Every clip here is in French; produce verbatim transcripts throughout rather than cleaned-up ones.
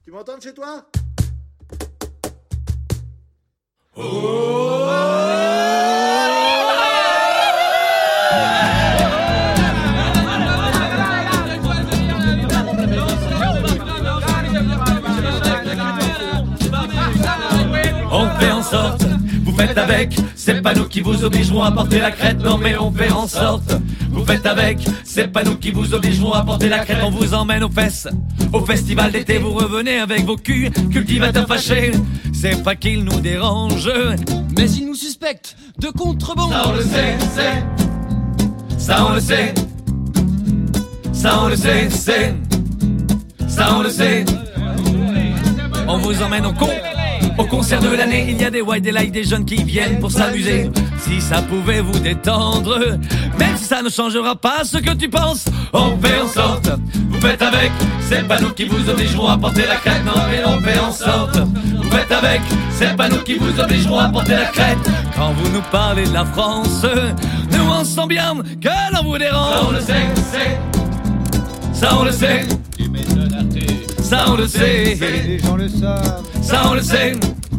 Tu m'entends de chez toi? On fait en sorte, vous faites avec, c'est pas nous qui vous obligerons à porter la crête, non mais on fait en sorte, vous faites avec, c'est pas nous qui vous obligerons à porter la crête, on vous emmène aux fesses, au festival d'été, vous revenez avec vos culs, cultivateurs fâchés, c'est pas qu'ils nous dérangent, mais ils nous suspectent de contrebande. Ça on le sait, c'est, ça on le sait, ça on le sait, c'est, ça on le sait, on vous emmène au con. Au concert de l'année, il y a des white, des light, des jeunes qui viennent pour s'amuser. Si ça pouvait vous détendre, même si ça ne changera pas ce que tu penses, on fait en sorte, vous faites avec, c'est pas nous qui vous obligerons à porter la crête, non mais on fait en sorte, vous faites avec, c'est pas nous qui vous obligerons à porter la crête. Quand vous nous parlez de la France, nous on sent bien que l'on vous dérange. Ça on le sait, c'est, ça on le sait, ça on le sait, les gens le savent. Ça on le sait.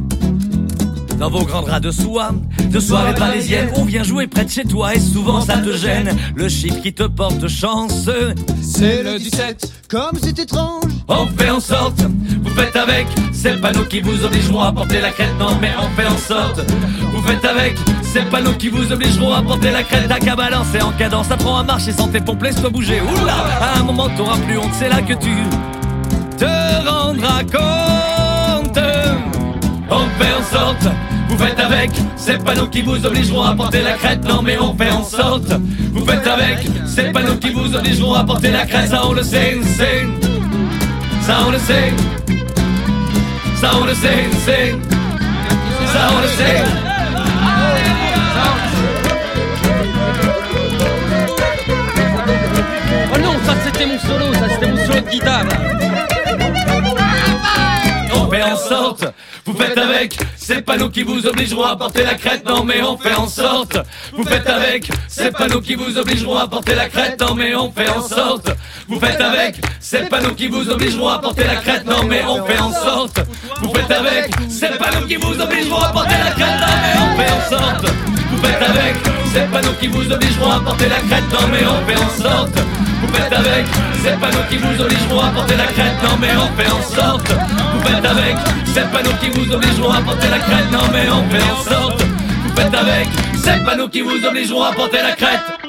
Dans vos grands draps de soie, de soirée parisienne, on vient jouer près de chez toi et souvent ça te gêne. Le chiffre qui te porte chance, c'est le dix-sept. Comme c'est étrange. On fait en sorte, vous faites avec, c'est pas nous qui vous obligerons à porter la crête, non mais on fait en sorte, vous faites avec, c'est pas nous qui vous obligerons à porter la crête. T'as qu'à balancer en cadence, apprends à marcher sans tes pompes, laisse-toi bouger. Oula, à un moment t'auras plus honte, c'est là que tu te rendras compte. On fait en sorte, vous faites avec, c'est pas nous qui vous obligerons à porter la crête, non mais on fait en sorte, vous faites avec, c'est pas nous qui vous obligerons à porter la crête, ça on le sait, c'est, ça on le sait, ça on le sait, c'est, ça on le sait. Oh non, ça c'était mon solo, ça c'était mon solo de guitare. On fait en sorte, vous faites avec, c'est pas nous qui vous obligerons à porter la crête, non mais on fait en sorte, vous faites avec, c'est pas nous qui vous obligerons à porter la crête, non mais on fait en sorte, vous faites avec, c'est pas nous qui vous obligerons à porter la crête, non mais on fait en sorte, vous faites avec, c'est pas nous qui vous obligerons à porter la crête, non mais on fait en sorte, vous faites avec, c'est pas nous qui vous obligerons à porter la crête, non mais on fait en sorte, vous faites avec, c'est pas nous qui vous obligerons à porter la crête, non mais on fait en sorte, vous faites avec, c'est pas nous qui vous obligerons à porter la crête, non mais on fait en sorte, vous faites avec, c'est pas nous qui vous obligerons à porter la crête.